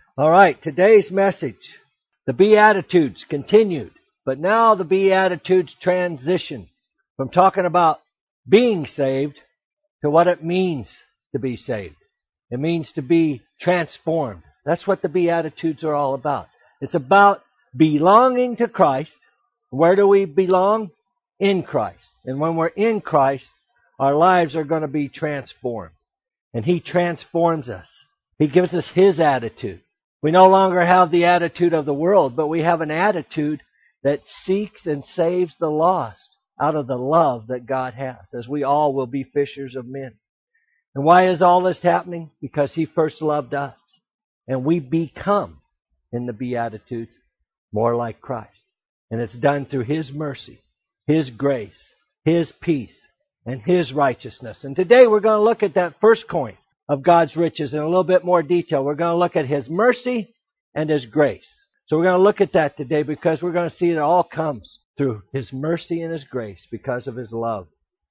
All right, today's message, the Beatitudes continued, but now the Beatitudes transition from talking about being saved to what it means to be saved. It means to be transformed. That's what the Beatitudes are all about. It's about belonging to Christ. Where do we belong? In Christ. And when we're in Christ, our lives are going to be transformed. And He transforms us. He gives us His attitude. We no longer have the attitude of the world, but we have an attitude that seeks and saves the lost out of the love that God has, as we all will be fishers of men. And why is all this happening? Because He first loved us. And we become, in the Beatitudes, more like Christ. And it's done through His mercy, His grace, His peace, and His righteousness. And today we're going to look at that first coin of God's riches in a little bit more detail. We're going to look at His mercy and His grace. So we're going to look at that today because we're going to see it all comes through His mercy and His grace because of His love.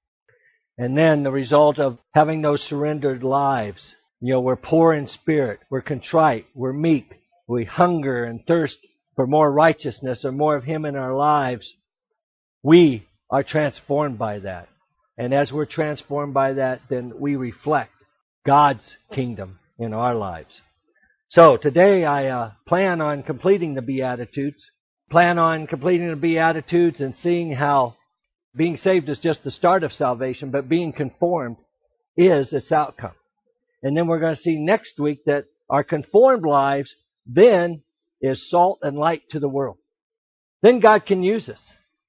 And then the result of having those surrendered lives. We're poor in spirit, we're contrite, we're meek, we hunger and thirst for more righteousness or more of Him in our lives. We are transformed by that. And as we're transformed by that, then we reflect God's kingdom in our lives. So today I plan on completing the Beatitudes. Plan on completing the Beatitudes and seeing how being saved is just the start of salvation, but being conformed is its outcome. And then we're going to see next week that our conformed lives then is salt and light to the world. Then God can use us.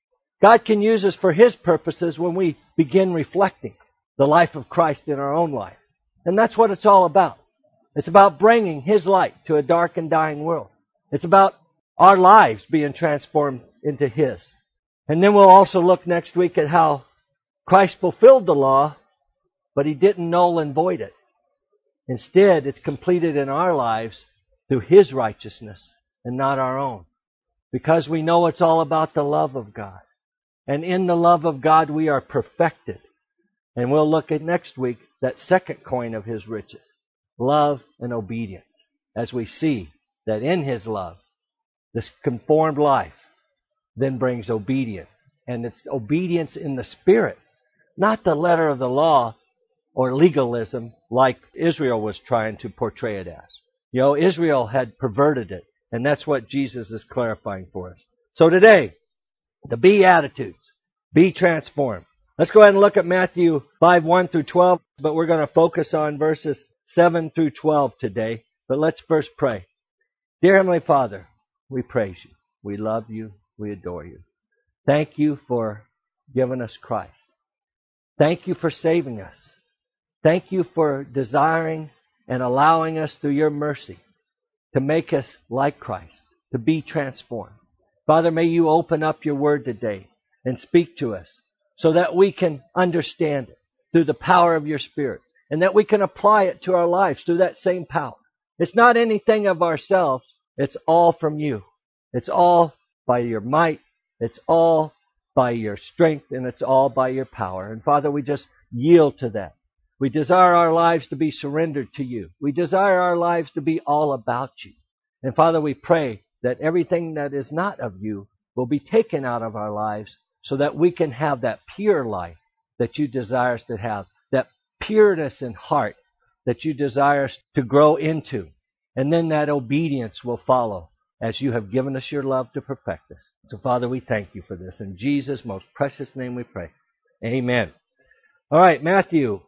God can use us for His purposes when we begin reflecting the life of Christ in our own life. And that's what it's all about. It's about bringing His light to a dark and dying world. It's about our lives being transformed into His. And then we'll also look next week at how Christ fulfilled the law, but He didn't null and void it. Instead, it's completed in our lives through His righteousness and not our own. Because we know it's all about the love of God. And in the love of God, we are perfected. And we'll look at next week that second coin of His riches, love and obedience, as we see that in His love, this conformed life then brings obedience. And it's obedience in the Spirit, not the letter of the law or legalism like Israel was trying to portray it as. Israel had perverted it, and that's what Jesus is clarifying for us. So today, the Beatitudes, be transformed. Let's go ahead and look at Matthew 5:1 through 12, but we're going to focus on verses 7 through 12 today. But let's first pray. Dear Heavenly Father, we praise You. We love You. We adore You. Thank You for giving us Christ. Thank You for saving us. Thank You for desiring and allowing us through Your mercy to make us like Christ, to be transformed. Father, may You open up Your word today and speak to us so that we can understand it through the power of Your Spirit and that we can apply it to our lives through that same power. It's not anything of ourselves. It's all from You. It's all by Your might. It's all by Your strength, and it's all by Your power. And Father, we just yield to that. We desire our lives to be surrendered to You. We desire our lives to be all about You. And Father, we pray that everything that is not of You will be taken out of our lives so that we can have that pure life that You desire us to have, that pureness in heart that You desire us to grow into. And then that obedience will follow as You have given us Your love to perfect us. So Father, we thank You for this. In Jesus' most precious name we pray. Amen. All right, Matthew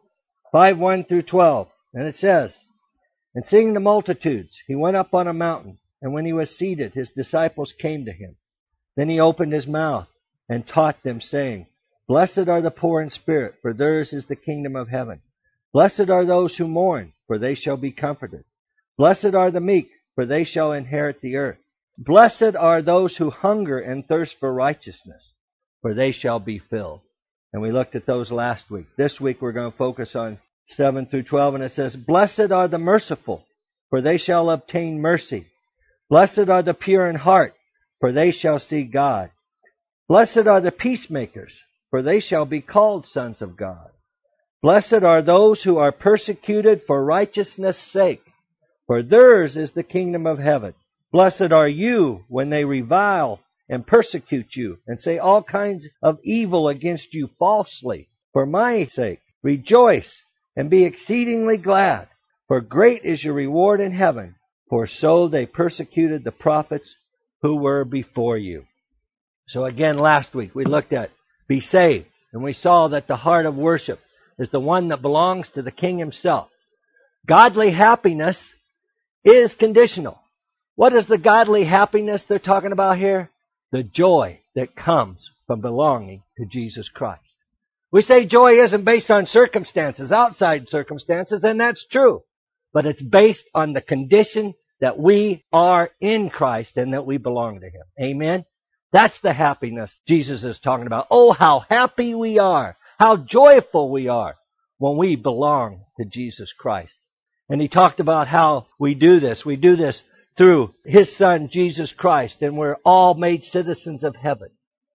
5:1 through 12. And it says, And seeing the multitudes, He went up on a mountain, and when He was seated, His disciples came to Him. Then He opened His mouth and taught them, saying, Blessed are the poor in spirit, for theirs is the kingdom of heaven. Blessed are those who mourn, for they shall be comforted. Blessed are the meek, for they shall inherit the earth. Blessed are those who hunger and thirst for righteousness, for they shall be filled. And we looked at those last week. This week we're going to focus on 7 through 12, and it says, Blessed are the merciful, for they shall obtain mercy. Blessed are the pure in heart, for they shall see God. Blessed are the peacemakers, for they shall be called sons of God. Blessed are those who are persecuted for righteousness' sake, for theirs is the kingdom of heaven. Blessed are you when they revile and persecute you, and say all kinds of evil against you falsely. For my sake, rejoice and be exceedingly glad, for great is your reward in heaven, for so they persecuted the prophets who were before you. So again, last week we looked at be saved, and we saw that the heart of worship is the one that belongs to the King himself. Godly happiness is conditional. What is the godly happiness they're talking about here? The joy that comes from belonging to Jesus Christ. We say joy isn't based on circumstances, outside circumstances, and that's true. But it's based on the condition that we are in Christ and that we belong to Him. Amen? That's the happiness Jesus is talking about. Oh, how happy we are. How joyful we are when we belong to Jesus Christ. And He talked about how we do this. We do this through His Son, Jesus Christ, and we're all made citizens of heaven.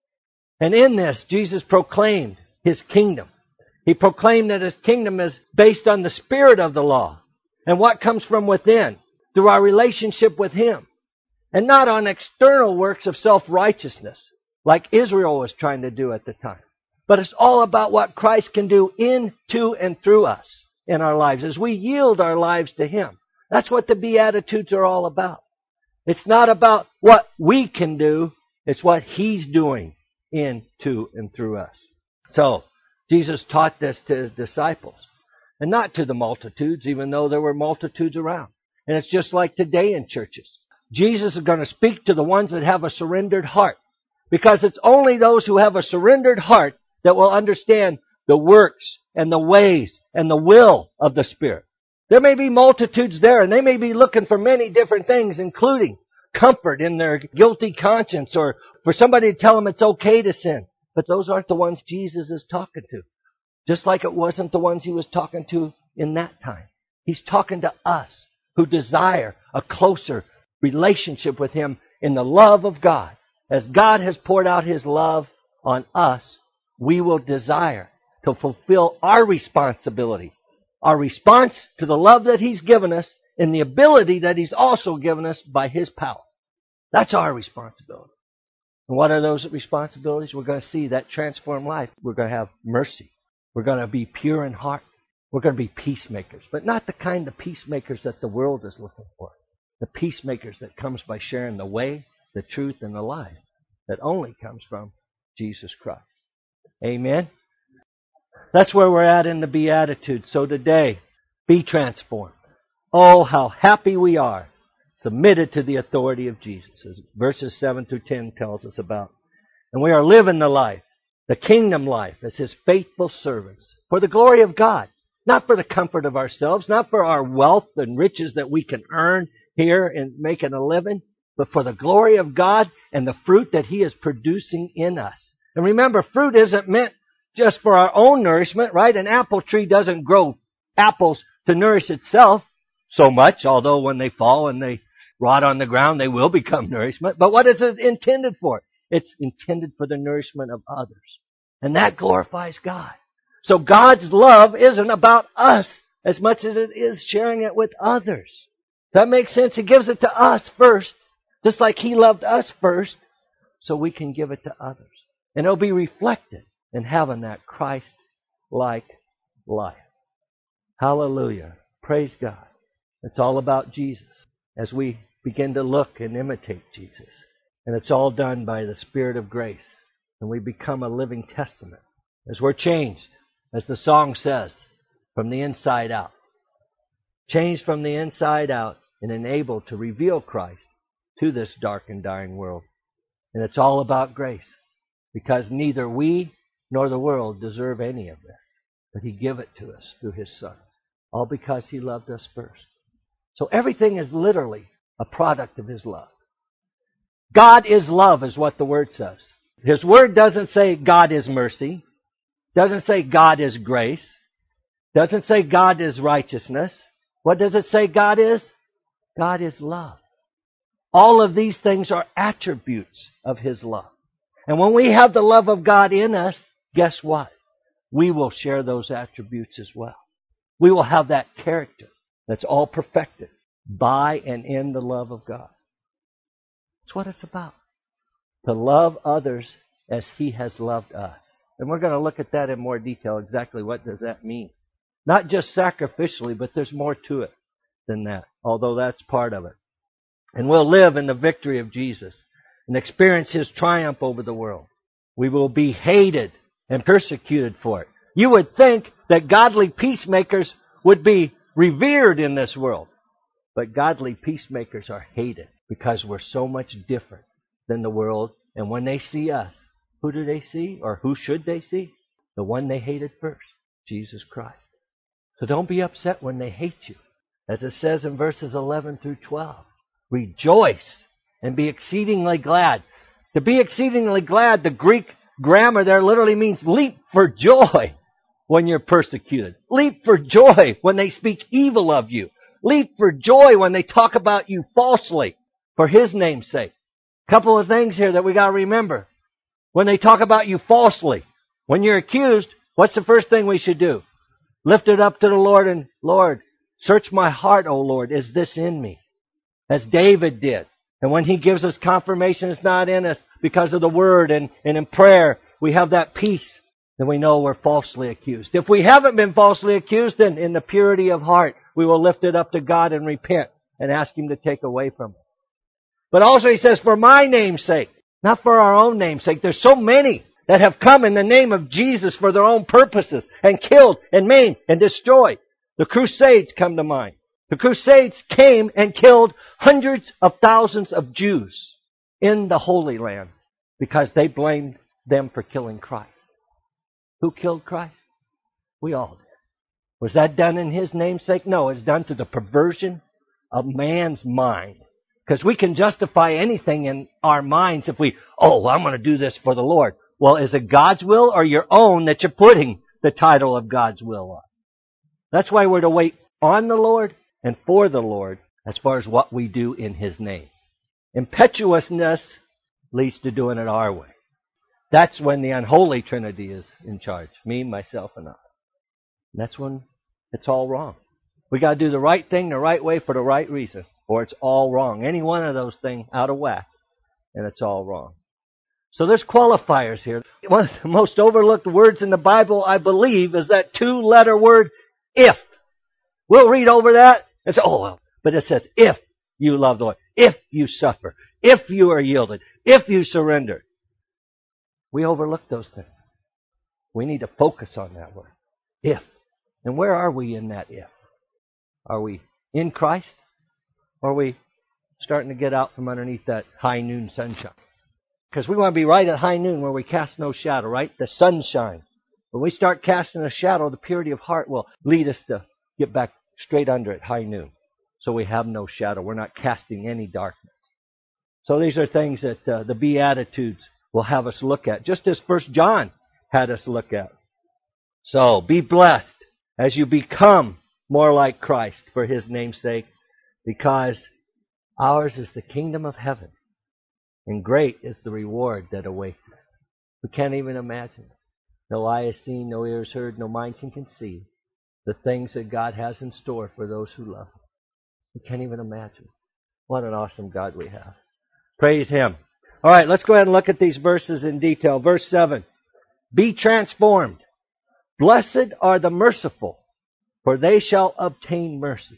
And in this, Jesus proclaimed His kingdom. He proclaimed that His kingdom is based on the spirit of the law and what comes from within through our relationship with Him, and not on external works of self-righteousness like Israel was trying to do at the time. But it's all about what Christ can do in, to, and through us in our lives as we yield our lives to Him. That's what the Beatitudes are all about. It's not about what we can do. It's what He's doing in, to, and through us. So, Jesus taught this to His disciples. And not to the multitudes, even though there were multitudes around. And it's just like today in churches. Jesus is going to speak to the ones that have a surrendered heart. Because it's only those who have a surrendered heart that will understand the works and the ways and the will of the Spirit. There may be multitudes there, and they may be looking for many different things, including comfort in their guilty conscience, or for somebody to tell them it's okay to sin. But those aren't the ones Jesus is talking to. Just like it wasn't the ones He was talking to in that time. He's talking to us who desire a closer relationship with Him in the love of God. As God has poured out His love on us, we will desire to fulfill our responsibility. Our response to the love that He's given us and the ability that He's also given us by His power. That's our responsibility. And what are those responsibilities? We're going to see that transformed life. We're going to have mercy. We're going to be pure in heart. We're going to be peacemakers. But not the kind of peacemakers that the world is looking for. The peacemakers that comes by sharing the way, the truth, and the life that only comes from Jesus Christ. Amen? That's where we're at in the Beatitudes. So today, be transformed. Oh, how happy we are, submitted to the authority of Jesus, as verses 7 through 10 tells us about. And we are living the life, the kingdom life, as His faithful servants, for the glory of God, not for the comfort of ourselves, not for our wealth and riches that we can earn here in making a living, but for the glory of God and the fruit that He is producing in us. And remember, fruit isn't meant just for our own nourishment, right? An apple tree doesn't grow apples to nourish itself so much, although when they fall and they rot on the ground, they will become nourishment. But what is it intended for? It's intended for the nourishment of others. And that glorifies God. So God's love isn't about us as much as it is sharing it with others. Does that make sense? He gives it to us first, just like He loved us first, so we can give it to others. And it'll be reflected in having that Christ-like life. Hallelujah. Praise God. It's all about Jesus as we begin to look and imitate Jesus. And it's all done by the Spirit of grace. And we become a living testament as we're changed, as the song says, from the inside out. Changed from the inside out and enabled to reveal Christ to this dark and dying world. And it's all about grace, because neither we nor the world deserve any of this. But He gave it to us through His Son, all because He loved us first. So everything is literally a product of His love. God is love is what the Word says. His Word doesn't say God is mercy. Doesn't say God is grace. Doesn't say God is righteousness. What does it say God is? God is love. All of these things are attributes of His love. And when we have the love of God in us, guess what? We will share those attributes as well. We will have that character that's all perfected by and in the love of God. That's what it's about. To love others as He has loved us. And we're going to look at that in more detail, exactly what does that mean. Not just sacrificially, but there's more to it than that, although that's part of it. And we'll live in the victory of Jesus and experience His triumph over the world. We will be hated and persecuted for it. You would think that godly peacemakers would be revered in this world. But godly peacemakers are hated because we're so much different than the world. And when they see us, who do they see? Or who should they see? The one they hated first, Jesus Christ. So don't be upset when they hate you. As it says in verses 11 through 12. Rejoice and be exceedingly glad. To be exceedingly glad, the Greek grammar there literally means leap for joy when you're persecuted. Leap for joy when they speak evil of you. Leap for joy when they talk about you falsely for His name's sake. Couple of things here that we got to remember. When they talk about you falsely, when you're accused, what's the first thing we should do? Lift it up to the Lord and, Lord, search my heart, O Lord, is this in me? As David did. And when he gives us confirmation it's not in us because of the Word and in prayer, we have that peace. Then we know we're falsely accused. If we haven't been falsely accused, then in the purity of heart, we will lift it up to God and repent and ask Him to take away from us. But also He says, for my name's sake, not for our own name's sake. There's so many that have come in the name of Jesus for their own purposes and killed and maimed and destroyed. The Crusades come to mind. The Crusades came and killed hundreds of thousands of Jews in the Holy Land because they blamed them for killing Christ. Who killed Christ? We all did. Was that done in His name's sake? No, it's done to the perversion of man's mind. Because we can justify anything in our minds if I'm going to do this for the Lord. Well, is it God's will or your own that you're putting the title of God's will on? That's why we're to wait on the Lord and for the Lord as far as what we do in His name. Impetuousness leads to doing it our way. That's when the unholy Trinity is in charge. Me, myself, and I. And that's when it's all wrong. We got to do the right thing the right way for the right reason, or it's all wrong. Any one of those things out of whack, and it's all wrong. So there's qualifiers here. One of the most overlooked words in the Bible, I believe, is that 2-letter word, if. We'll read over that and say, but it says, if you love the Lord, if you suffer, if you are yielded, if you surrender. We overlook those things. We need to focus on that word. If. And where are we in that if? Are we in Christ? Or are we starting to get out from underneath that high noon sunshine? Because we want to be right at high noon where we cast no shadow, right? The sunshine. When we start casting a shadow, the purity of heart will lead us to get back straight under at high noon. So we have no shadow. We're not casting any darkness. So these are things that the Beatitudes will have us look at, just as 1 John had us look at. So be blessed as you become more like Christ for His name's sake, because ours is the kingdom of heaven, and great is the reward that awaits us. We can't even imagine it. No eye has seen, no ear has heard, no mind can conceive the things that God has in store for those who love Him. We can't even imagine. What an awesome God we have. Praise Him. All right, let's go ahead and look at these verses in detail. Verse 7. Be transformed. Blessed are the merciful, for they shall obtain mercy.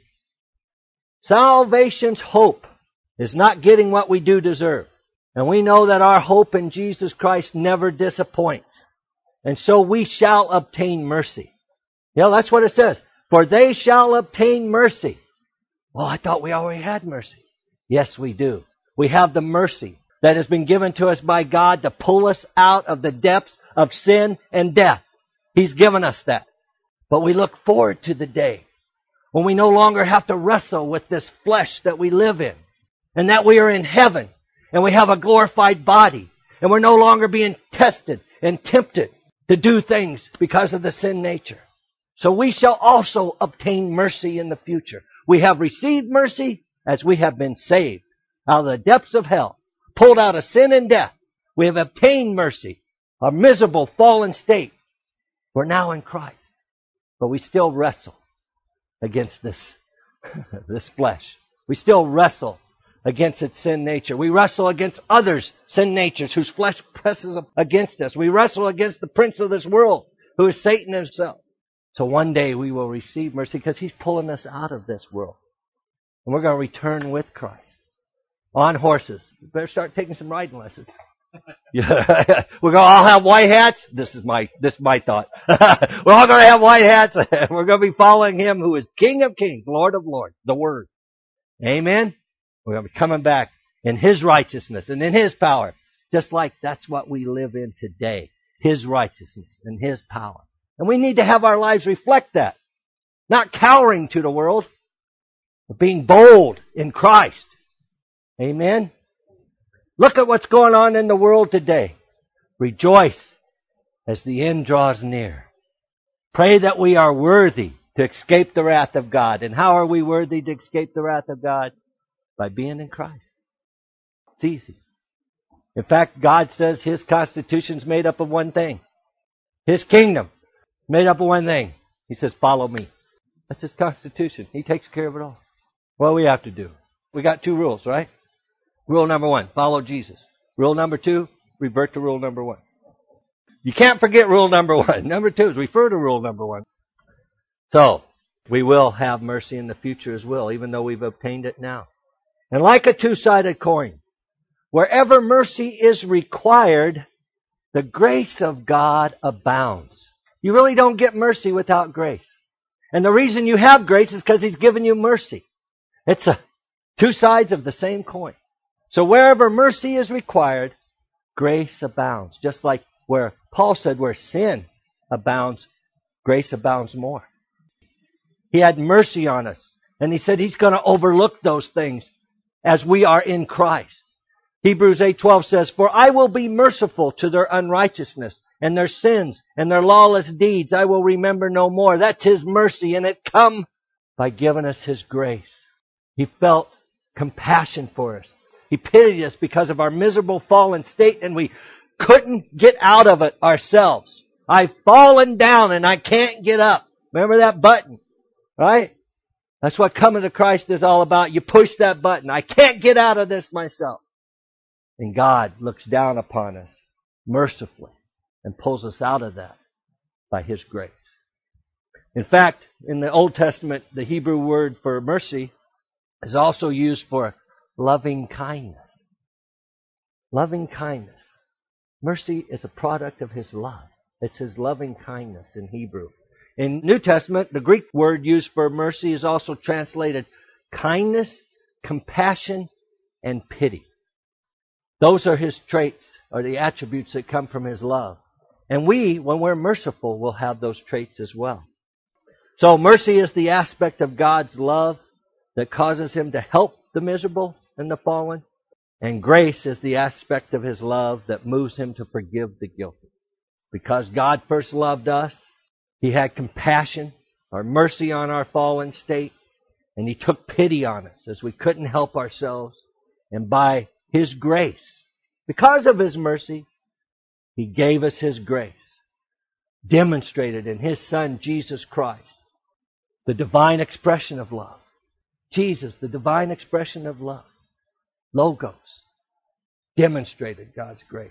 Salvation's hope is not getting what we do deserve. And we know that our hope in Jesus Christ never disappoints. And so we shall obtain mercy. That's what it says. For they shall obtain mercy. Well, I thought we already had mercy. Yes, we do. We have the mercy that has been given to us by God to pull us out of the depths of sin and death. He's given us that. But we look forward to the day when we no longer have to wrestle with this flesh that we live in, and that we are in heaven, and we have a glorified body, and we're no longer being tested and tempted to do things because of the sin nature. So we shall also obtain mercy in the future. We have received mercy as we have been saved out of the depths of hell, pulled out of sin and death. We have obtained mercy, a miserable fallen state. We're now in Christ, but we still wrestle against this flesh. We still wrestle against its sin nature. We wrestle against others' sin natures whose flesh presses up against us. We wrestle against the prince of this world, who is Satan himself. So one day we will receive mercy because He's pulling us out of this world. And we're going to return with Christ on horses. You better start taking some riding lessons. Yeah. We're going to all have white hats. This is my thought. We're all going to have white hats. We're going to be following Him who is King of Kings, Lord of Lords, the Word. Amen? We're going to be coming back in His righteousness and in His power. Just like that's what we live in today. His righteousness and His power. And we need to have our lives reflect that. Not cowering to the world, but being bold in Christ. Amen? Look at what's going on in the world today. Rejoice as the end draws near. Pray that we are worthy to escape the wrath of God. And how are we worthy to escape the wrath of God? By being in Christ. It's easy. In fact, God says His constitution's made up of one thing. His kingdom made up of one thing. He says, follow me. That's His constitution. He takes care of it all. What do we have to do? We got 2 rules, right? Rule number 1, follow Jesus. Rule number 2, revert to rule number 1. You can't forget rule number 1. Number 2 is refer to rule number 1. So, we will have mercy in the future as well, even though we've obtained it now. And like a 2-sided coin, wherever mercy is required, the grace of God abounds. You really don't get mercy without grace. And the reason you have grace is because He's given you mercy. It's 2 sides of the same coin. So wherever mercy is required, grace abounds. Just like where Paul said where sin abounds, grace abounds more. He had mercy on us. And He said He's going to overlook those things as we are in Christ. Hebrews 8:12 says, for I will be merciful to their unrighteousness and their sins and their lawless deeds. I will remember no more. That's His mercy, and it come by giving us His grace. He felt compassion for us. He pitied us because of our miserable fallen state, and we couldn't get out of it ourselves. I've fallen down and I can't get up. Remember that button, right? That's what coming to Christ is all about. You push that button. I can't get out of this myself. And God looks down upon us mercifully and pulls us out of that by His grace. In fact, in the Old Testament, the Hebrew word for mercy is also used for loving kindness. Loving kindness. Mercy is a product of His love. It's His loving kindness in Hebrew. In New Testament, the Greek word used for mercy is also translated kindness, compassion, and pity. Those are His traits, or the attributes that come from His love. And we, when we're merciful, will have those traits as well. So mercy is the aspect of God's love that causes Him to help the miserable and the fallen. And grace is the aspect of His love that moves Him to forgive the guilty. Because God first loved us, He had compassion or mercy on our fallen state, and He took pity on us as we couldn't help ourselves. And by His grace, because of His mercy, He gave us His grace, demonstrated in His Son, Jesus Christ, the divine expression of love. Jesus, the divine expression of love. Logos, demonstrated God's grace.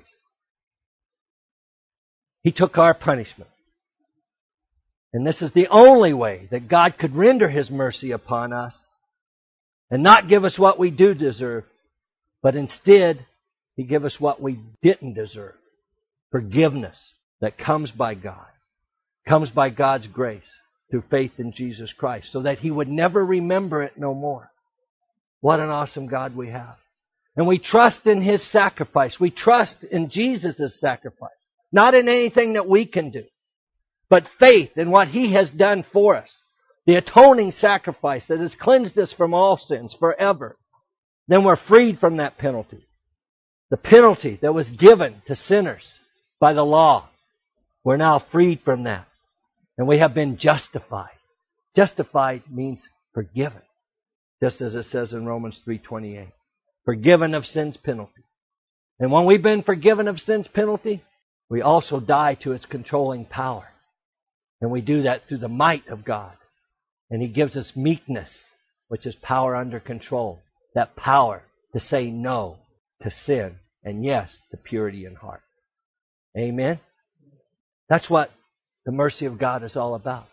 He took our punishment. And this is the only way that God could render His mercy upon us and not give us what we do deserve, but instead He give us what we didn't deserve. Forgiveness that comes by God, comes by God's grace through faith in Jesus Christ, so that He would never remember it no more. What an awesome God we have. And we trust in His sacrifice. We trust in Jesus' sacrifice. Not in anything that we can do, but faith in what He has done for us. The atoning sacrifice that has cleansed us from all sins forever. Then we're freed from that penalty. The penalty that was given to sinners by the law. We're now freed from that. And we have been justified. Justified means forgiven. Just as it says in Romans 3:28. Forgiven of sin's penalty. And when we've been forgiven of sin's penalty, we also die to its controlling power. And we do that through the might of God. And He gives us meekness which is power under control. That power to say no to sin and yes to purity in heart. Amen? That's what the mercy of God is all about.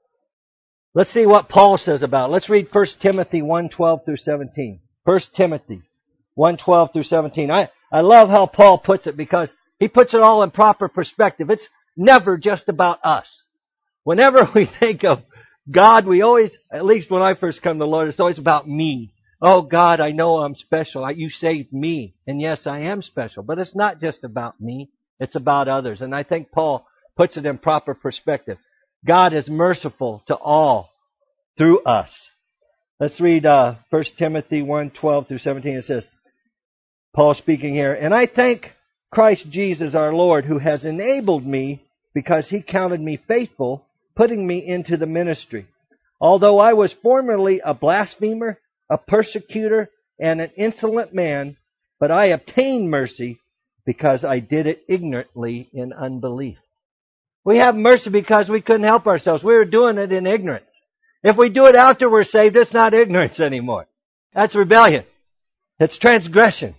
Let's see what Paul says about it. Let's read 1 Timothy 1:12 through 17. 1 Timothy 1:12 through 17. I love how Paul puts it because he puts it all in proper perspective. It's never just about us. Whenever we think of God, we always, at least when I first come to the Lord, it's always about me. Oh God, I know I'm special. You saved me. And yes, I am special. But it's not just about me. It's about others. And I think Paul puts it in proper perspective. God is merciful to all through us. Let's read 1 Timothy 1:12 through 17. It says, Paul speaking here, "And I thank Christ Jesus our Lord, who has enabled me, because he counted me faithful, putting me into the ministry. Although I was formerly a blasphemer, a persecutor, and an insolent man, but I obtained mercy because I did it ignorantly in unbelief." We have mercy because we couldn't help ourselves. We were doing it in ignorance. If we do it after we're saved, it's not ignorance anymore. That's rebellion. It's transgression.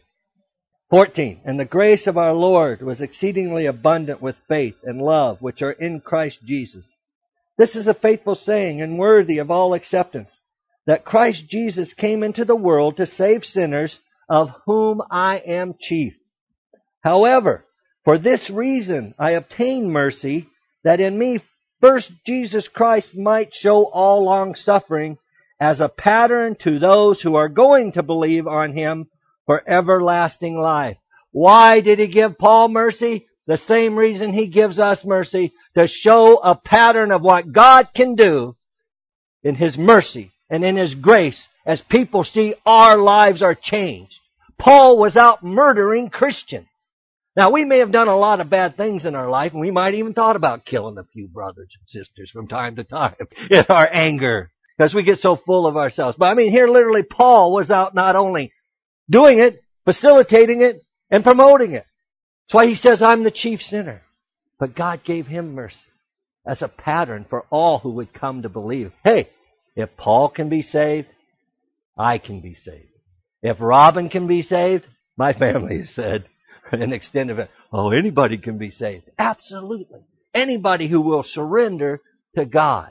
14. "And the grace of our Lord was exceedingly abundant with faith and love, which are in Christ Jesus. This is a faithful saying and worthy of all acceptance, that Christ Jesus came into the world to save sinners, of whom I am chief. However, for this reason I obtained mercy, that in me first Jesus Christ might show all long-suffering as a pattern to those who are going to believe on him for everlasting life." Why did he give Paul mercy? The same reason he gives us mercy, to show a pattern of what God can do in his mercy and in his grace as people see our lives are changed. Paul was out murdering Christians. Now, we may have done a lot of bad things in our life, and we might even thought about killing a few brothers and sisters from time to time in our anger, because we get so full of ourselves. But I mean, here literally Paul was out not only doing it, facilitating it, and promoting it. That's why he says, "I'm the chief sinner." But God gave him mercy as a pattern for all who would come to believe. Hey, if Paul can be saved, I can be saved. If Robin can be saved, my family is saved. An extended event. Oh, anybody can be saved. Absolutely. Anybody who will surrender to God.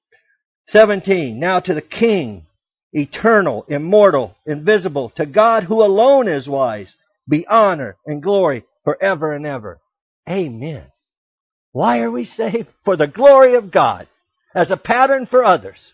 17. "Now to the King, eternal, immortal, invisible, to God who alone is wise, be honor and glory forever and ever." Amen. Why are we saved? For the glory of God, as a pattern for others.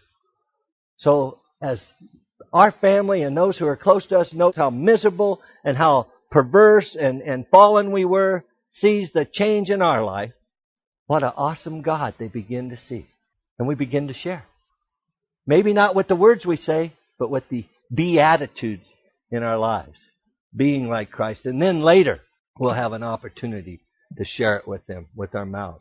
So as our family and those who are close to us know how miserable and how perverse and fallen we were, sees the change in our life, what an awesome God they begin to see. And we begin to share. Maybe not with the words we say, but with the beatitudes in our lives. Being like Christ. And then later, we'll have an opportunity to share it with them, with our mouths.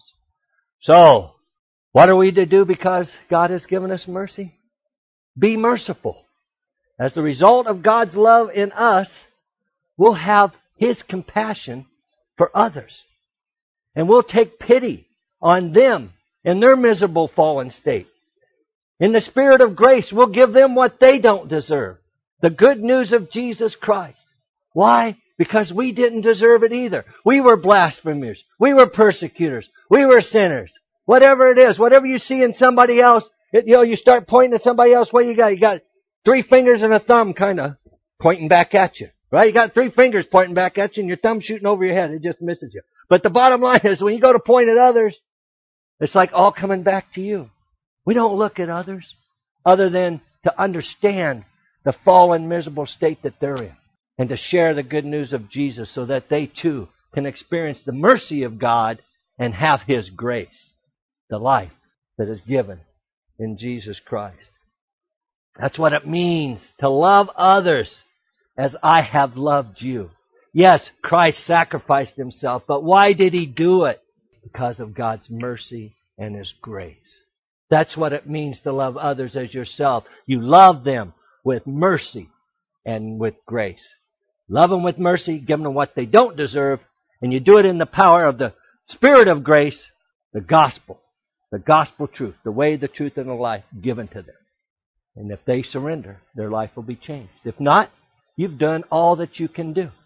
So, what are we to do because God has given us mercy? Be merciful. As the result of God's love in us, we'll have his compassion for others. And we'll take pity on them in their miserable fallen state. In the spirit of grace, we'll give them what they don't deserve. The good news of Jesus Christ. Why? Because we didn't deserve it either. We were blasphemers. We were persecutors. We were sinners. Whatever it is, whatever you see in somebody else, you start pointing at somebody else. What you got? You got 3 fingers and a thumb kind of pointing back at you. Right? You got 3 fingers pointing back at you and your thumb shooting over your head. It just misses you. But the bottom line is, when you go to point at others, it's like all coming back to you. We don't look at others other than to understand the fallen, miserable state that they're in, and to share the good news of Jesus so that they too can experience the mercy of God and have his grace, the life that is given in Jesus Christ. That's what it means to love others as I have loved you. Yes, Christ sacrificed himself, but why did he do it? Because of God's mercy and his grace. That's what it means to love others as yourself. You love them with mercy and with grace. Love them with mercy, give them what they don't deserve, and you do it in the power of the Spirit of grace, the gospel truth, the way, the truth, and the life given to them. And if they surrender, their life will be changed. If not, you've done all that you can do.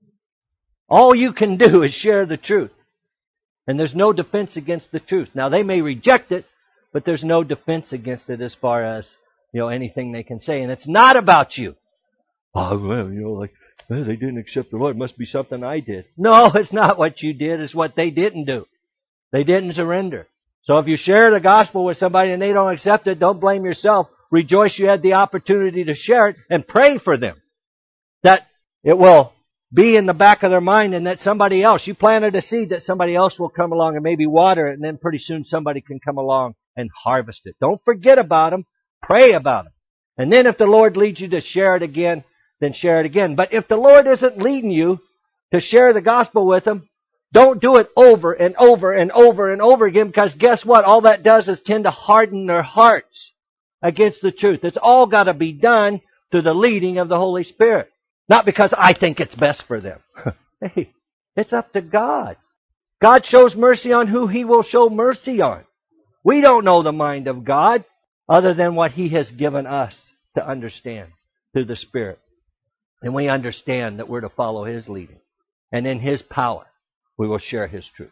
All you can do is share the truth. And there's no defense against the truth. Now, they may reject it, but there's no defense against it as far as, anything they can say. And it's not about you. Oh, well, they didn't accept the Lord. It must be something I did. No, it's not what you did. It's what they didn't do. They didn't surrender. So if you share the gospel with somebody and they don't accept it, don't blame yourself. Rejoice you had the opportunity to share it and pray for them. That it will be in the back of their mind and that somebody else, you planted a seed that somebody else will come along and maybe water it, and then pretty soon somebody can come along and harvest it. Don't forget about them. Pray about them. And then if the Lord leads you to share it again, then share it again. But if the Lord isn't leading you to share the gospel with them, don't do it over and over and over and over again, because guess what? All that does is tend to harden their hearts against the truth. It's all got to be done through the leading of the Holy Spirit. Not because I think it's best for them. Hey, it's up to God. God shows mercy on who He will show mercy on. We don't know the mind of God other than what He has given us to understand through the Spirit. And we understand that we're to follow His leading. And in His power, we will share His truth.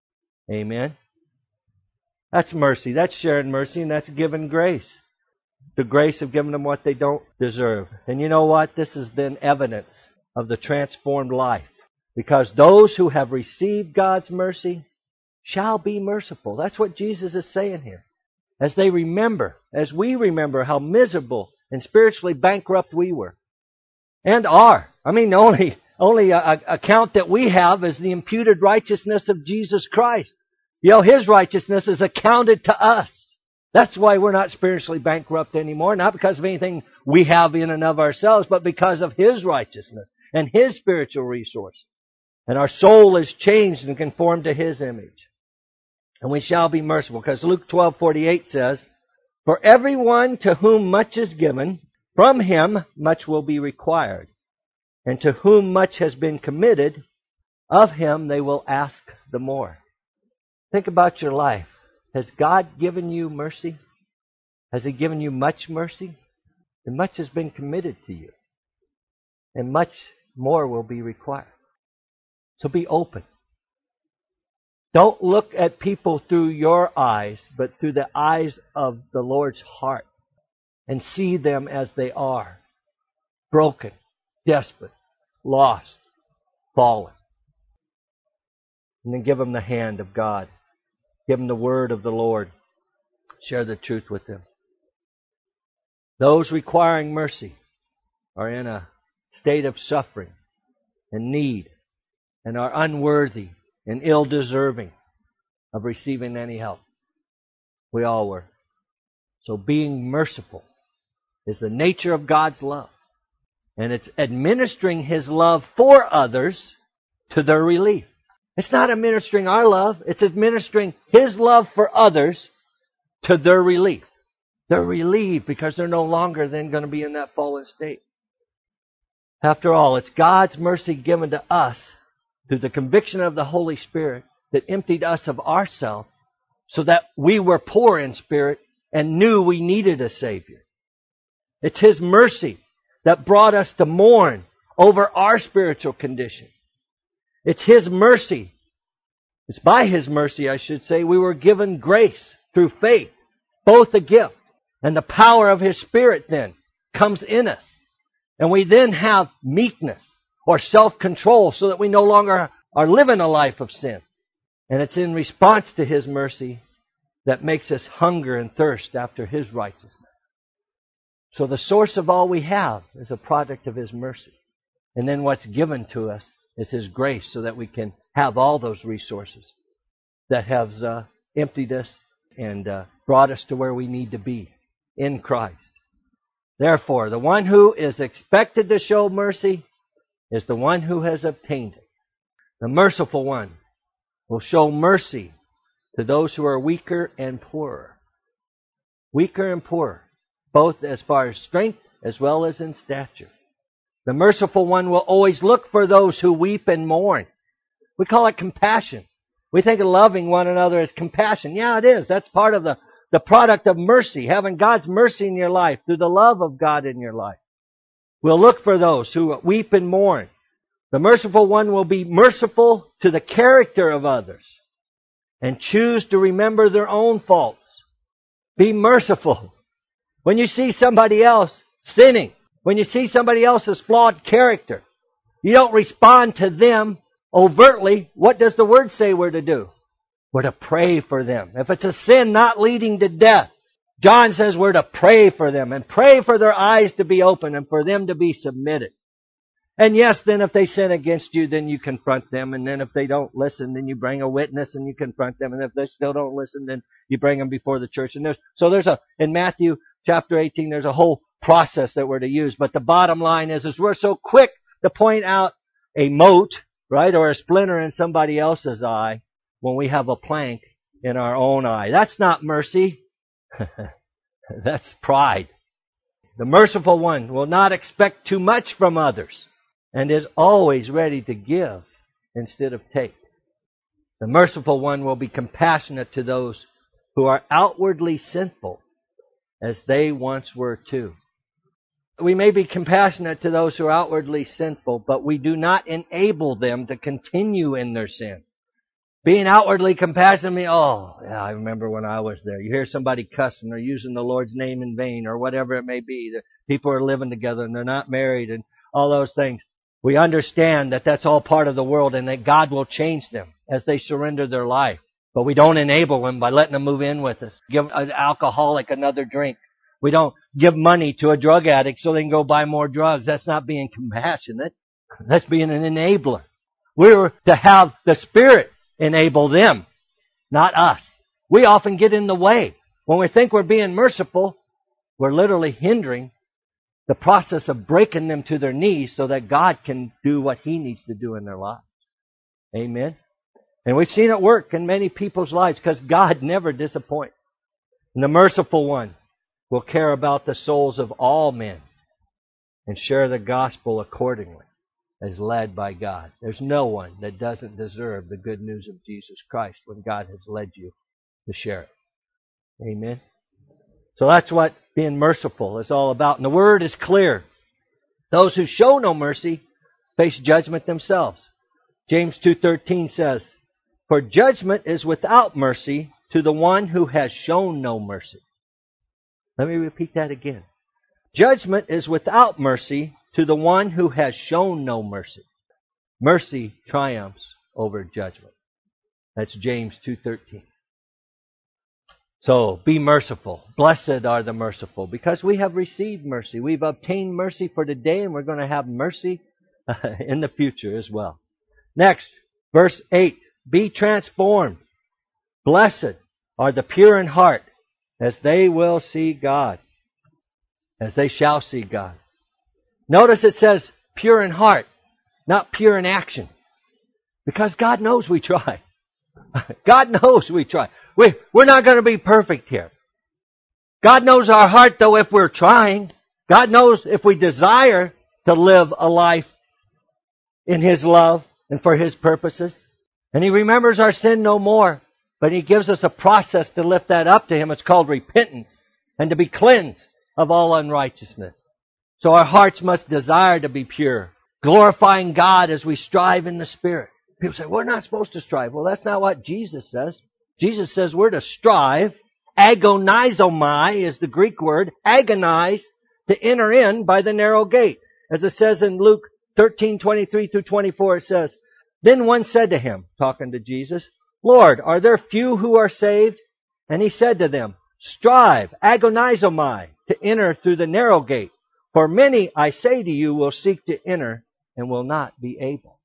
Amen? That's mercy. That's sharing mercy, and that's giving grace. The grace of giving them what they don't deserve. And you know what? This is then evidence of the transformed life. Because those who have received God's mercy shall be merciful. That's what Jesus is saying here. As they remember, as we remember how miserable and spiritually bankrupt we were. And are. I mean, the only account that we have is the imputed righteousness of Jesus Christ. His righteousness is accounted to us. That's why we're not spiritually bankrupt anymore. Not because of anything we have in and of ourselves, but because of His righteousness and His spiritual resource. And our soul is changed and conformed to His image. And we shall be merciful. Because Luke 12:48 says, "For everyone to whom much is given, from him much will be required. And to whom much has been committed, of him they will ask the more." Think about your life. Has God given you mercy? Has He given you much mercy? And much has been committed to you. And much more will be required. So be open. Don't look at people through your eyes, but through the eyes of the Lord's heart. And see them as they are. Broken, desperate, lost, fallen. And then give them the hand of God. Give them the word of the Lord. Share the truth with them. Those requiring mercy are in a state of suffering and need and are unworthy and ill-deserving of receiving any help. We all were. So being merciful is the nature of God's love. And it's administering His love for others to their relief. It's not administering our love. It's administering His love for others to their relief. They're relieved because they're no longer then going to be in that fallen state. After all, it's God's mercy given to us through the conviction of the Holy Spirit that emptied us of ourselves so that we were poor in spirit and knew we needed a Savior. It's His mercy that brought us to mourn over our spiritual condition. It's His mercy. It's by His mercy, I should say, we were given grace through faith, both a gift. And the power of His Spirit then comes in us. And we then have meekness or self-control so that we no longer are living a life of sin. And it's in response to His mercy that makes us hunger and thirst after His righteousness. So the source of all we have is a product of His mercy. And then what's given to us is His grace so that we can have all those resources that have emptied us and brought us to where we need to be in Christ. Therefore, the one who is expected to show mercy is the one who has obtained it. The merciful one will show mercy to those who are weaker and poorer. Weaker and poorer, both as far as strength as well as in stature. The merciful one will always look for those who weep and mourn. We call it compassion. We think of loving one another as compassion. Yeah, it is. That's part of the the product of mercy, having God's mercy in your life, through the love of God in your life. We'll look for those who weep and mourn. The merciful one will be merciful to the character of others and choose to remember their own faults. Be merciful. When you see somebody else sinning, when you see somebody else's flawed character, you don't respond to them overtly. What does the Word say we're to do? We're to pray for them. If it's a sin not leading to death, John says we're to pray for them and pray for their eyes to be open and for them to be submitted. And yes, then if they sin against you, then you confront them. And then if they don't listen, then you bring a witness and you confront them. And if they still don't listen, then you bring them before the church. And in Matthew chapter 18, there's a whole process that we're to use. But the bottom line is we're so quick to point out a mote, right, or a splinter in somebody else's eye when we have a plank in our own eye. That's not mercy. That's pride. The merciful one will not expect too much from others and is always ready to give instead of take. The merciful one will be compassionate to those who are outwardly sinful as they once were too. We may be compassionate to those who are outwardly sinful, but we do not enable them to continue in their sin. Being outwardly compassionate, I remember when I was there. You hear somebody cussing or using the Lord's name in vain or whatever it may be. The people are living together and they're not married and all those things. We understand that that's all part of the world and that God will change them as they surrender their life. But we don't enable them by letting them move in with us. Give an alcoholic another drink. We don't give money to a drug addict so they can go buy more drugs. That's not being compassionate. That's being an enabler. We're to have the Spirit enable them, not us. We often get in the way. When we think we're being merciful, we're literally hindering the process of breaking them to their knees so that God can do what He needs to do in their lives. Amen? And we've seen it work in many people's lives because God never disappoints. And the merciful one will care about the souls of all men and share the gospel accordingly as led by God. There's no one that doesn't deserve the good news of Jesus Christ when God has led you to share it. Amen? So that's what being merciful is all about. And the Word is clear. Those who show no mercy face judgment themselves. James 2:13 says, "For judgment is without mercy to the one who has shown no mercy." Let me repeat that again. Judgment is without mercy to the one who has shown no mercy. Mercy triumphs over judgment. That's James 2:13. So, be merciful. Blessed are the merciful, because we have received mercy. We've obtained mercy for today, and we're going to have mercy in the future as well. Next, verse 8. Be transformed. Blessed are the pure in heart, as they will see God. As they shall see God. Notice it says pure in heart, not pure in action. Because God knows we try. God knows we try. We're not going to be perfect here. God knows our heart, though, if we're trying. God knows if we desire to live a life in His love and for His purposes. And He remembers our sin no more. But He gives us a process to lift that up to Him. It's called repentance. And to be cleansed of all unrighteousness. So our hearts must desire to be pure. Glorifying God as we strive in the Spirit. People say, we're not supposed to strive. Well, that's not what Jesus says. Jesus says we're to strive. Agonizomai is the Greek word. Agonize, to enter in by the narrow gate. As it says in Luke 13:23 through 24, it says, Then one said to Him, talking to Jesus, Lord, are there few who are saved? And He said to them, Strive, agonizomai, to enter through the narrow gate. For many, I say to you, will seek to enter and will not be able.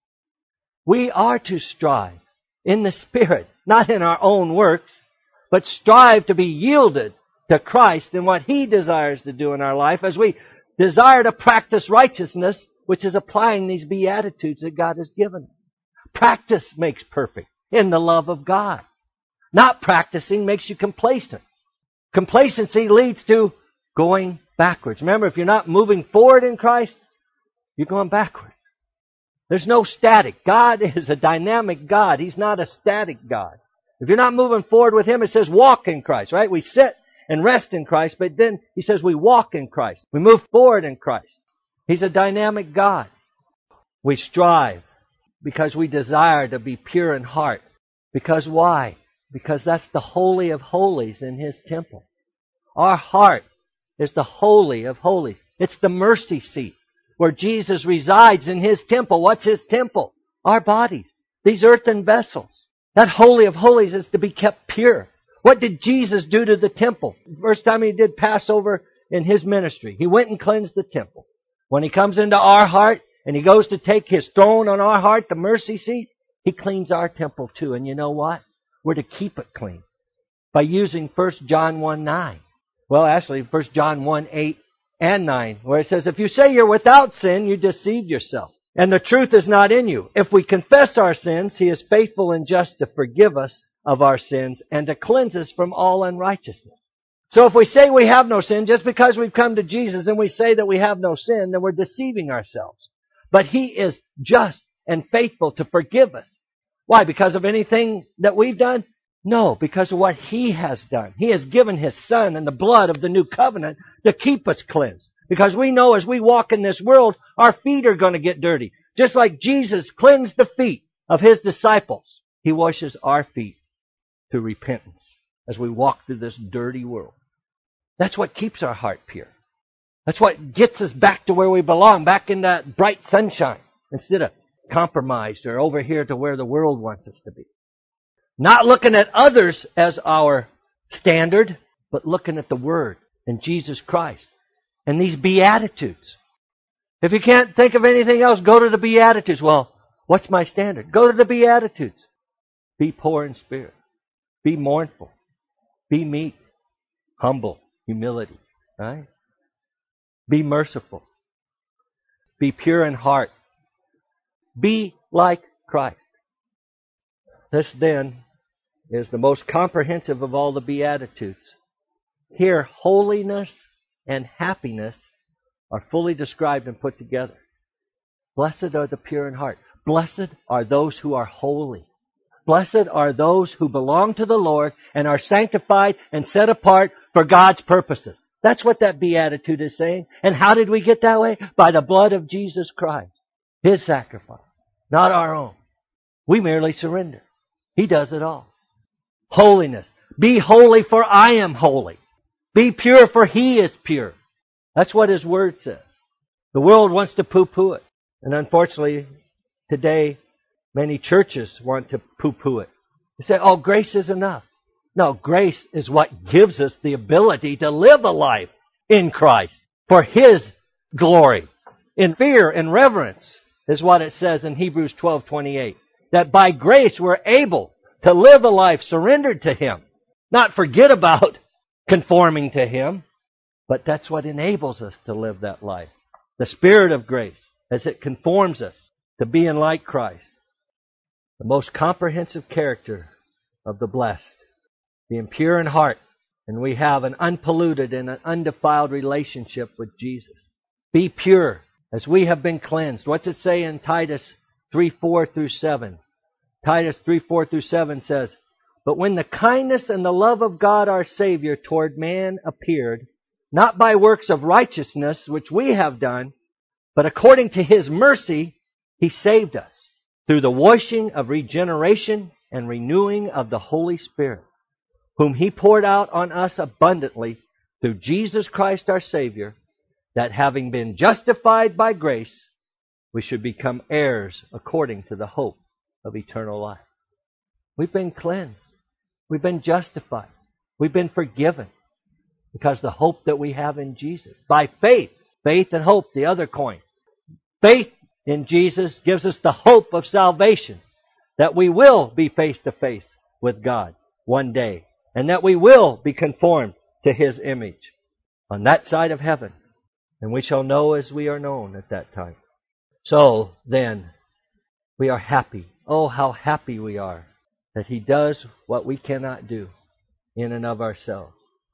We are to strive in the Spirit, not in our own works, but strive to be yielded to Christ and what He desires to do in our life as we desire to practice righteousness, which is applying these beatitudes that God has given us. Practice makes perfect in the love of God. Not practicing makes you complacent. Complacency leads to going backwards. Remember, if you're not moving forward in Christ, you're going backwards. There's no static. God is a dynamic God. He's not a static God. If you're not moving forward with Him, it says walk in Christ, right? We sit and rest in Christ, but then he says we walk in Christ. We move forward in Christ. He's a dynamic God. We strive because we desire to be pure in heart. Because why? Because that's the Holy of Holies in His temple. Our heart is the Holy of Holies. It's the mercy seat where Jesus resides in His temple. What's His temple? Our bodies. These earthen vessels. That Holy of Holies is to be kept pure. What did Jesus do to the temple? First time He did Passover in His ministry, He went and cleansed the temple. When He comes into our heart and He goes to take His throne on our heart, the mercy seat, He cleans our temple too. And you know what? We're to keep it clean by using 1 John 1:9. Well, actually, 1 John 1:8 and 9, where it says, if you say you're without sin, you deceive yourself, and the truth is not in you. If we confess our sins, He is faithful and just to forgive us of our sins and to cleanse us from all unrighteousness. So if we say we have no sin, just because we've come to Jesus and we say that we have no sin, then we're deceiving ourselves. But He is just and faithful to forgive us. Why? Because of anything that we've done? No, because of what He has done. He has given His Son and the blood of the new covenant to keep us cleansed. Because we know as we walk in this world, our feet are going to get dirty. Just like Jesus cleansed the feet of His disciples, He washes our feet through repentance as we walk through this dirty world. That's what keeps our heart pure. That's what gets us back to where we belong, back in that bright sunshine, instead of compromised or over here to where the world wants us to be. Not looking at others as our standard, but looking at the Word and Jesus Christ and these Beatitudes. If you can't think of anything else, go to the Beatitudes. Well, what's my standard? Go to the Beatitudes. Be poor in spirit. Be mournful. Be meek. Humble. Humility. Right? Be merciful. Be pure in heart. Be like Christ. This then is the most comprehensive of all the Beatitudes. Here, holiness and happiness are fully described and put together. Blessed are the pure in heart. Blessed are those who are holy. Blessed are those who belong to the Lord and are sanctified and set apart for God's purposes. That's what that Beatitude is saying. And how did we get that way? By the blood of Jesus Christ. His sacrifice, not our own. We merely surrender. He does it all. Holiness. Be holy, for I am holy. Be pure, for He is pure. That's what His Word says. The world wants to poo-poo it. And unfortunately, today, many churches want to poo-poo it. They say, oh, grace is enough. No, grace is what gives us the ability to live a life in Christ for His glory. In fear and reverence is what it says in Hebrews 12:28. That by grace we're able to live a life surrendered to Him. Not forget about conforming to Him, but that's what enables us to live that life. The Spirit of grace, as it conforms us to being like Christ. The most comprehensive character of the blessed. Being pure in heart, and we have an unpolluted and an undefiled relationship with Jesus. Be pure, as we have been cleansed. What's it say in Titus 3:4-7? Titus 3:4-7 says, but when the kindness and the love of God our Savior toward man appeared, not by works of righteousness which we have done, but according to His mercy, He saved us through the washing of regeneration and renewing of the Holy Spirit, whom He poured out on us abundantly through Jesus Christ our Savior, that having been justified by grace, we should become heirs according to the hope of eternal life. We've been cleansed. We've been justified. We've been forgiven because the hope that we have in Jesus. By faith. Faith and hope, the other coin. Faith in Jesus gives us the hope of salvation, that we will be face to face with God one day, and that we will be conformed to His image on that side of heaven. And we shall know as we are known at that time. So then, we are happy. Oh, how happy we are that He does what we cannot do in and of ourselves.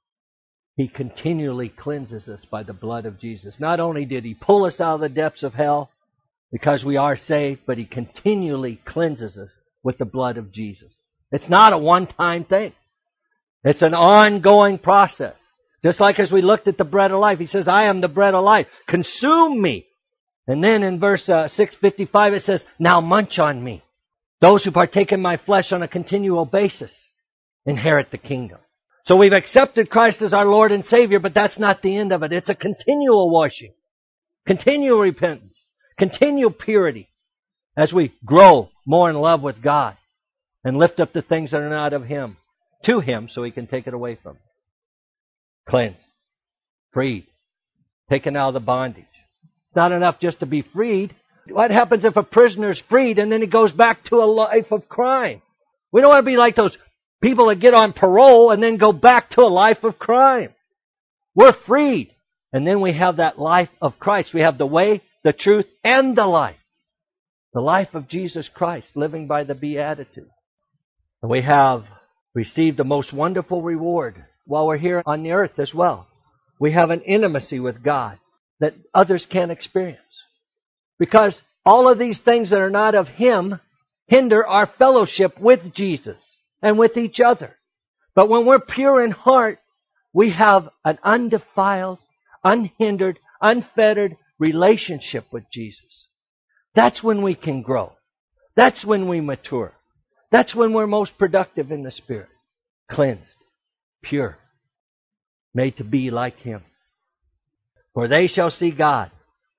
He continually cleanses us by the blood of Jesus. Not only did He pull us out of the depths of hell because we are saved, but He continually cleanses us with the blood of Jesus. It's not a one-time thing. It's an ongoing process. Just like as we looked at the bread of life, He says, I am the bread of life. Consume me. And then in verse 655 it says, now munch on me. Those who partake in my flesh on a continual basis inherit the kingdom. So we've accepted Christ as our Lord and Savior, but that's not the end of it. It's a continual washing, continual repentance, continual purity as we grow more in love with God and lift up the things that are not of Him to Him so He can take it away from us. Cleansed, freed, taken out of the bondage. It's not enough just to be freed. What happens if a prisoner is freed and then he goes back to a life of crime? We don't want to be like those people that get on parole and then go back to a life of crime. We're freed. And then we have that life of Christ. We have the way, the truth, and the life. The life of Jesus Christ, living by the Beatitudes. And we have received the most wonderful reward while we're here on the earth as well. We have an intimacy with God that others can't experience. Because all of these things that are not of Him hinder our fellowship with Jesus and with each other. But when we're pure in heart, we have an undefiled, unhindered, unfettered relationship with Jesus. That's when we can grow. That's when we mature. That's when we're most productive in the Spirit. Cleansed, pure, made to be like Him. For they shall see God.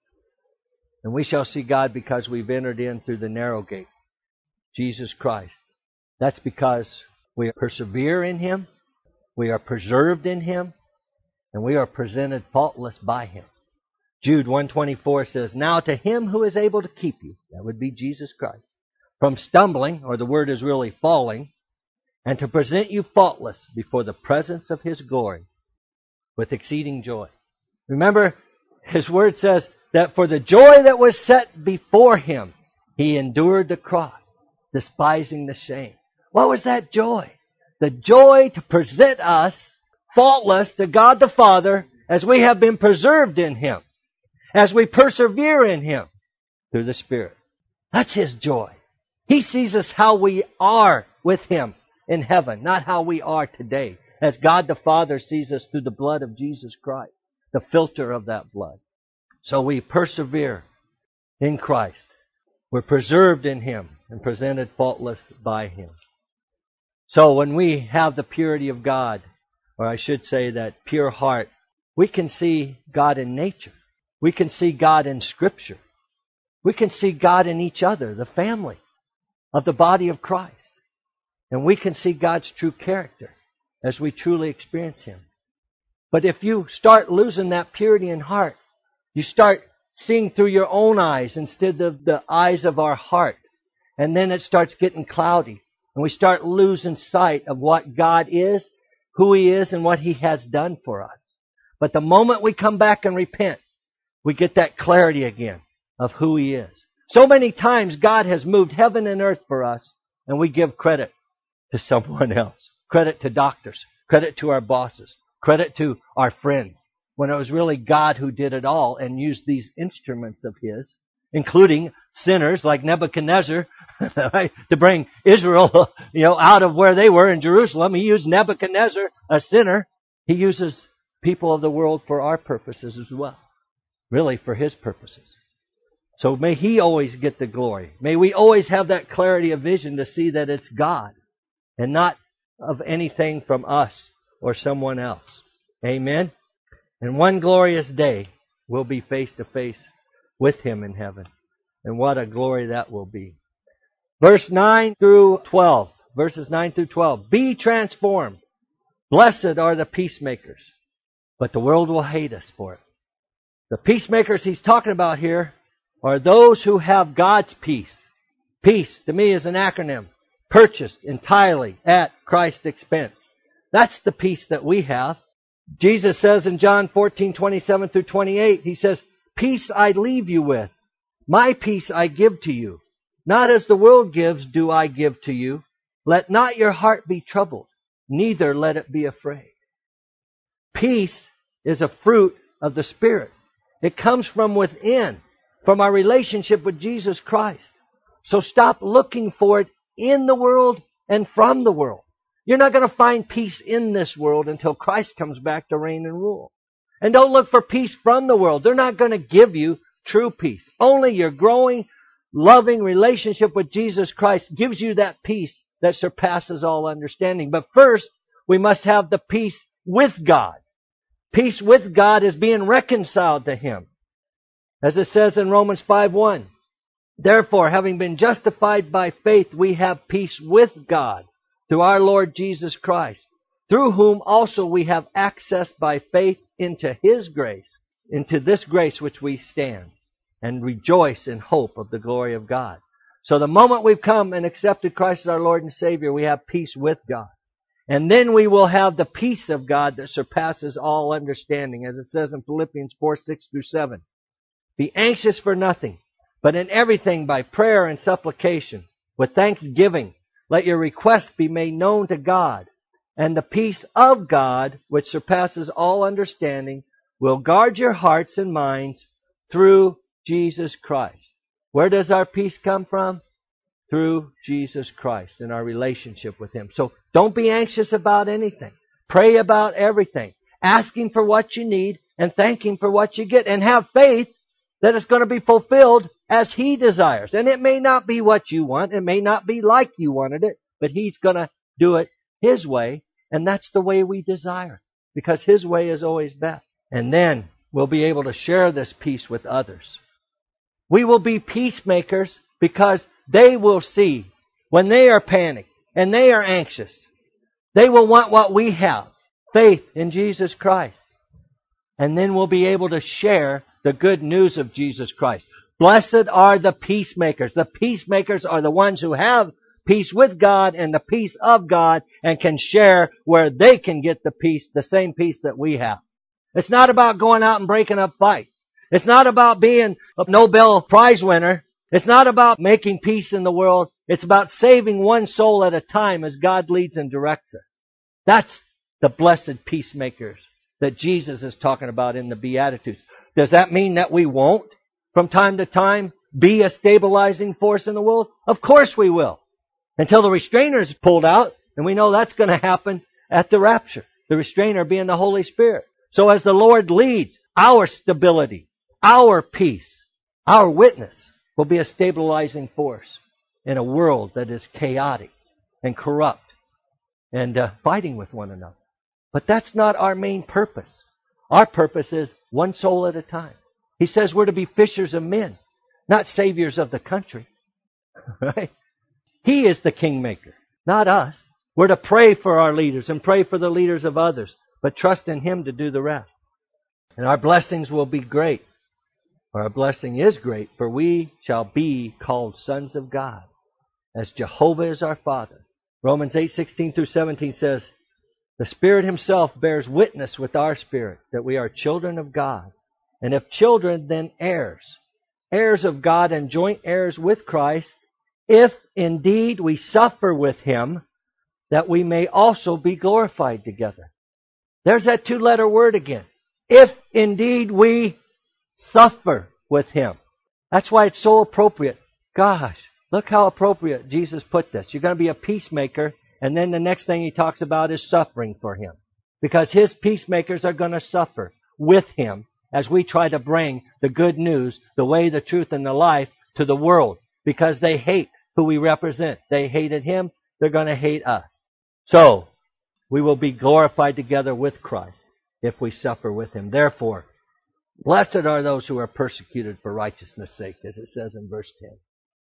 And we shall see God because we've entered in through the narrow gate, Jesus Christ. That's because we persevere in Him, we are preserved in Him, and we are presented faultless by Him. Jude 1:24 says, now to Him who is able to keep you, that would be Jesus Christ, from stumbling, or the word is really falling, and to present you faultless before the presence of His glory with exceeding joy. Remember, His word says that for the joy that was set before Him, He endured the cross, despising the shame. What was that joy? The joy to present us faultless to God the Father as we have been preserved in Him, as we persevere in Him through the Spirit. That's His joy. He sees us how we are with Him in heaven, not how we are today, as God the Father sees us through the blood of Jesus Christ, the filter of that blood. So we persevere in Christ. We're preserved in Him and presented faultless by Him. So when we have the purity of God, or I should say that pure heart, we can see God in nature. We can see God in Scripture. We can see God in each other, the family of the body of Christ. And we can see God's true character as we truly experience Him. But if you start losing that purity in heart, you start seeing through your own eyes instead of the eyes of our heart. And then it starts getting cloudy. And we start losing sight of what God is, who He is, and what He has done for us. But the moment we come back and repent, we get that clarity again of who He is. So many times God has moved heaven and earth for us, and we give credit to someone else. Credit to doctors. Credit to our bosses. Credit to our friends. When it was really God who did it all and used these instruments of His, including sinners like Nebuchadnezzar, right, to bring Israel, out of where they were in Jerusalem. He used Nebuchadnezzar, a sinner. He uses people of the world for our purposes as well. Really for His purposes. So may He always get the glory. May we always have that clarity of vision to see that it's God and not of anything from us or someone else. Amen. And one glorious day we'll be face to face with Him in heaven. And what a glory that will be. Verse 9 through 12. Verses 9 through 12. Be transformed. Blessed are the peacemakers, but the world will hate us for it. The peacemakers He's talking about here are those who have God's peace. Peace, to me, is an acronym. Purchased entirely at Christ's expense. That's the peace that we have. Jesus says in John 14:27 through 28, He says, peace I leave you with. My peace I give to you. Not as the world gives do I give to you. Let not your heart be troubled, neither let it be afraid. Peace is a fruit of the Spirit. It comes from within, from our relationship with Jesus Christ. So stop looking for it in the world and from the world. You're not going to find peace in this world until Christ comes back to reign and rule. And don't look for peace from the world. They're not going to give you true peace. Only your growing, loving relationship with Jesus Christ gives you that peace that surpasses all understanding. But first, we must have the peace with God. Peace with God is being reconciled to Him. As it says in Romans 5:1, therefore, having been justified by faith, we have peace with God through our Lord Jesus Christ, through whom also we have access by faith into His grace, into this grace which we stand, and rejoice in hope of the glory of God. So the moment we've come and accepted Christ as our Lord and Savior, we have peace with God. And then we will have the peace of God that surpasses all understanding, as it says in Philippians 4:6-7. Be anxious for nothing, but in everything by prayer and supplication, with thanksgiving, let your requests be made known to God. And the peace of God, which surpasses all understanding, will guard your hearts and minds through Jesus Christ. Where does our peace come from? Through Jesus Christ and our relationship with Him. So don't be anxious about anything. Pray about everything. Ask Him for what you need and thank Him for what you get. And have faith that it's going to be fulfilled as He desires. And it may not be what you want. It may not be like you wanted it. But He's going to do it His way. And that's the way we desire. Because His way is always best. And then we'll be able to share this peace with others. We will be peacemakers because they will see when they are panicked and they are anxious. They will want what we have. Faith in Jesus Christ. And then we'll be able to share the good news of Jesus Christ. Blessed are the peacemakers. The peacemakers are the ones who have peace with God and the peace of God and can share where they can get the peace, the same peace that we have. It's not about going out and breaking up fights. It's not about being a Nobel Prize winner. It's not about making peace in the world. It's about saving one soul at a time as God leads and directs us. That's the blessed peacemakers that Jesus is talking about in the Beatitudes. Does that mean that we won't, from time to time, be a stabilizing force in the world? Of course we will. Until the restrainer is pulled out, and we know that's going to happen at the rapture. The restrainer being the Holy Spirit. So as the Lord leads, our stability, our peace, our witness will be a stabilizing force in a world that is chaotic and corrupt and fighting with one another. But that's not our main purpose. Our purpose is one soul at a time. He says we're to be fishers of men, not saviors of the country. Right? He is the kingmaker, not us. We're to pray for our leaders and pray for the leaders of others, but trust in Him to do the rest. And our blessings will be great. Our blessing is great, for we shall be called sons of God, as Jehovah is our Father. Romans 8:16-17 says, the Spirit Himself bears witness with our spirit that we are children of God. And if children, then heirs. Heirs of God and joint heirs with Christ, if indeed we suffer with Him, that we may also be glorified together. There's that two-letter word again. If indeed we suffer with Him. That's why it's so appropriate. Gosh, look how appropriate Jesus put this. You're going to be a peacemaker, and then the next thing He talks about is suffering for Him. Because His peacemakers are going to suffer with Him as we try to bring the good news, the way, the truth, and the life to the world. Because they hate who we represent. They hated Him, they're going to hate us. So, we will be glorified together with Christ if we suffer with Him. Therefore, blessed are those who are persecuted for righteousness' sake, as it says in verse 10.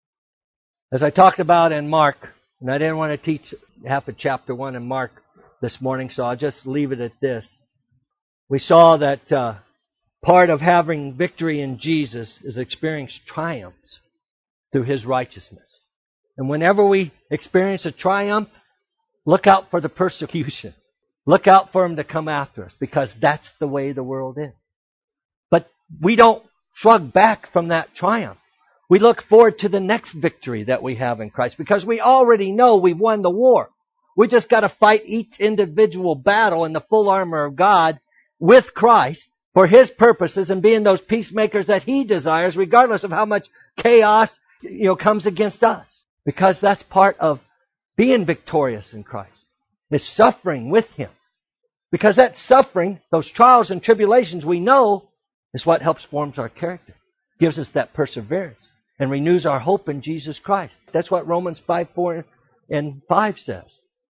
As I talked about in Mark, and I didn't want to teach half of chapter 1 in Mark this morning, so I'll just leave it at this. We saw that part of having victory in Jesus is experiencing triumphs through His righteousness. And whenever we experience a triumph, look out for the persecution. Look out for Him to come after us, because that's the way the world is. But we don't shrug back from that triumph. We look forward to the next victory that we have in Christ, because we already know we've won the war. We just got to fight each individual battle in the full armor of God with Christ for His purposes and being those peacemakers that He desires, regardless of how much chaos comes against us. Because that's part of being victorious in Christ. is suffering with Him. Because that suffering, those trials and tribulations we know, is what helps form our character. Gives us that perseverance and renews our hope in Jesus Christ. That's what Romans 5:4 and 5 says.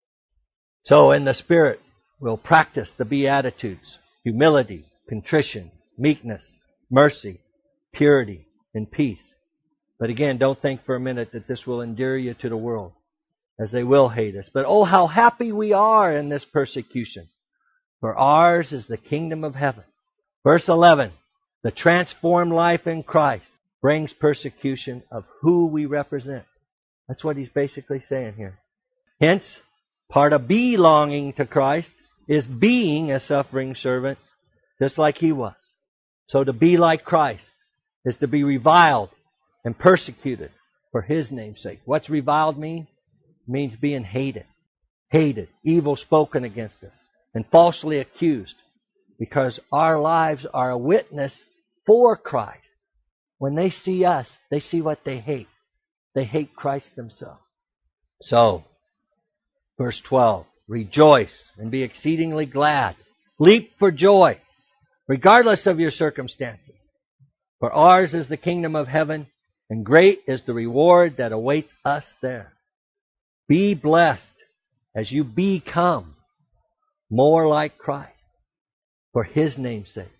So in the Spirit, we'll practice the Beatitudes: humility, contrition, meekness, mercy, purity, and peace. But again, don't think for a minute that this will endear you to the world, as they will hate us. But oh, how happy we are in this persecution, for ours is the kingdom of heaven. Verse 11, the transformed life in Christ brings persecution of who we represent. That's what he's basically saying here. Hence, part of belonging to Christ is being a suffering servant, just like He was. So to be like Christ is to be reviled and persecuted for His name's sake. What's reviled mean? It means being hated. Hated, evil spoken against us, and falsely accused, because our lives are a witness for Christ. When they see us, they see what they hate. They hate Christ themselves. So, verse 12, rejoice and be exceedingly glad. Leap for joy, regardless of your circumstances. For ours is the kingdom of heaven, and great is the reward that awaits us there. Be blessed as you become more like Christ for His name's sake.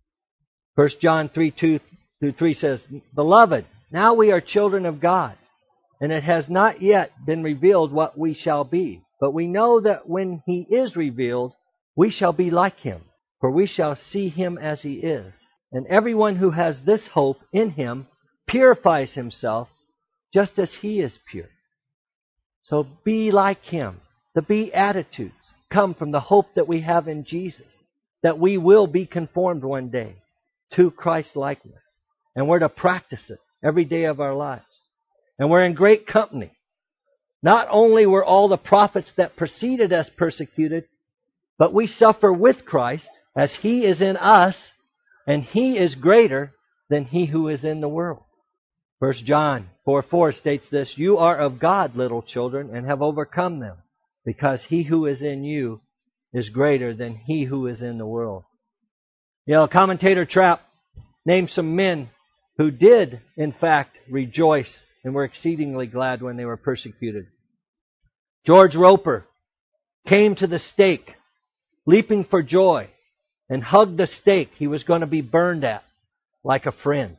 1 John 3:2-3 says, Beloved, now we are children of God, and it has not yet been revealed what we shall be. But we know that when He is revealed, we shall be like Him, for we shall see Him as He is. And everyone who has this hope in Him purifies himself just as He is pure. So be like Him. The Beatitudes come from the hope that we have in Jesus, that we will be conformed one day to Christ's likeness. And we're to practice it every day of our lives. And we're in great company. Not only were all the prophets that preceded us persecuted, but we suffer with Christ as He is in us, and He is greater than he who is in the world. 1 John 4:4 states this, You are of God, little children, and have overcome them, because He who is in you is greater than he who is in the world. You know, commentator Trapp named some men who did, in fact, rejoice and were exceedingly glad when they were persecuted. George Roper came to the stake, leaping for joy, and hugged the stake he was going to be burned at like a friend.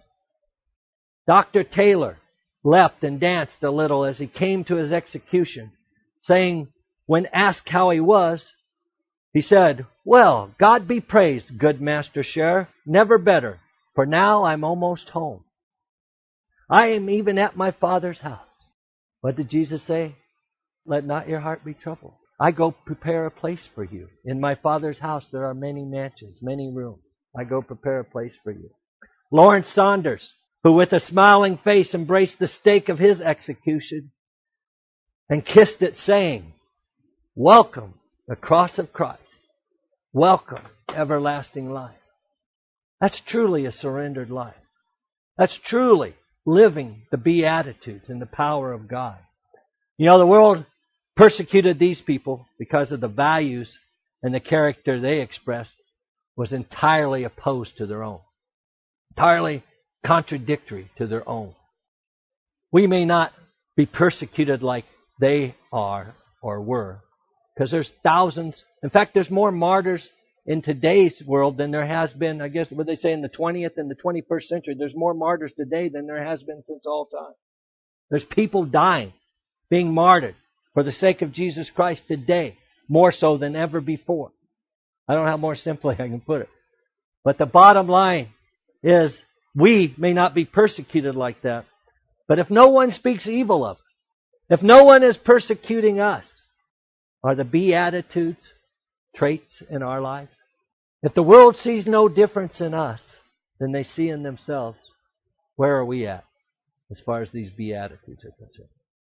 Dr. Taylor leapt and danced a little as he came to his execution, saying, when asked how he was, he said, Well, God be praised, good Master Sheriff, never better, for now I'm almost home. I am even at my Father's house. What did Jesus say? Let not your heart be troubled. I go prepare a place for you. In my Father's house there are many mansions, many rooms. I go prepare a place for you. Lawrence Saunders, who with a smiling face embraced the stake of his execution and kissed it, saying, Welcome, the cross of Christ. Welcome, everlasting life. That's truly a surrendered life. That's truly living the Beatitudes in the power of God. You know, the world persecuted these people because of the values and the character they expressed was entirely opposed to their own. Entirely contradictory to their own. We may not be persecuted like they are or were, because there's thousands. In fact, there's more martyrs in today's world than there has been, I guess, what they say in the 20th and the 21st century. There's more martyrs today than there has been since all time. There's people dying, being martyred for the sake of Jesus Christ today, more so than ever before. I don't know how more simply I can put it. But the bottom line is, we may not be persecuted like that, but if no one speaks evil of us, if no one is persecuting us, are the Beatitudes traits in our life? If the world sees no difference in us than they see in themselves, where are we at as far as these Beatitudes are concerned?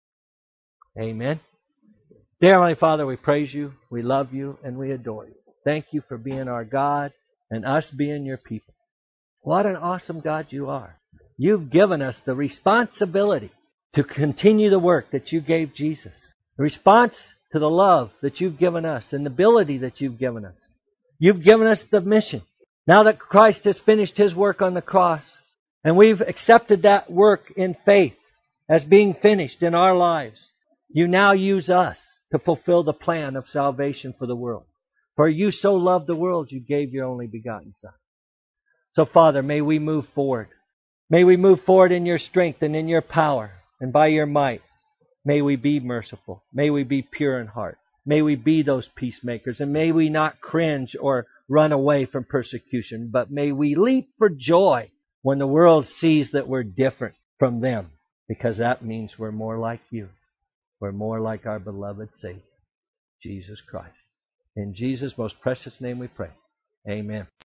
Amen. Dear Heavenly Father, we praise You, we love You, and we adore You. Thank You for being our God and us being Your people. What an awesome God You are. You've given us the responsibility to continue the work that You gave Jesus. The response to the love that you've given us and the ability that you've given us. You've given us the mission. Now that Christ has finished His work on the cross, and we've accepted that work in faith as being finished in our lives, you now use us to fulfill the plan of salvation for the world. For you so loved the world, you gave your only begotten Son. So, Father, may we move forward. May we move forward in your strength and in your power and by your might. May we be merciful. May we be pure in heart. May we be those peacemakers. And may we not cringe or run away from persecution, but may we leap for joy when the world sees that we're different from them, because that means we're more like you. We're more like our beloved Savior, Jesus Christ. In Jesus' most precious name we pray. Amen.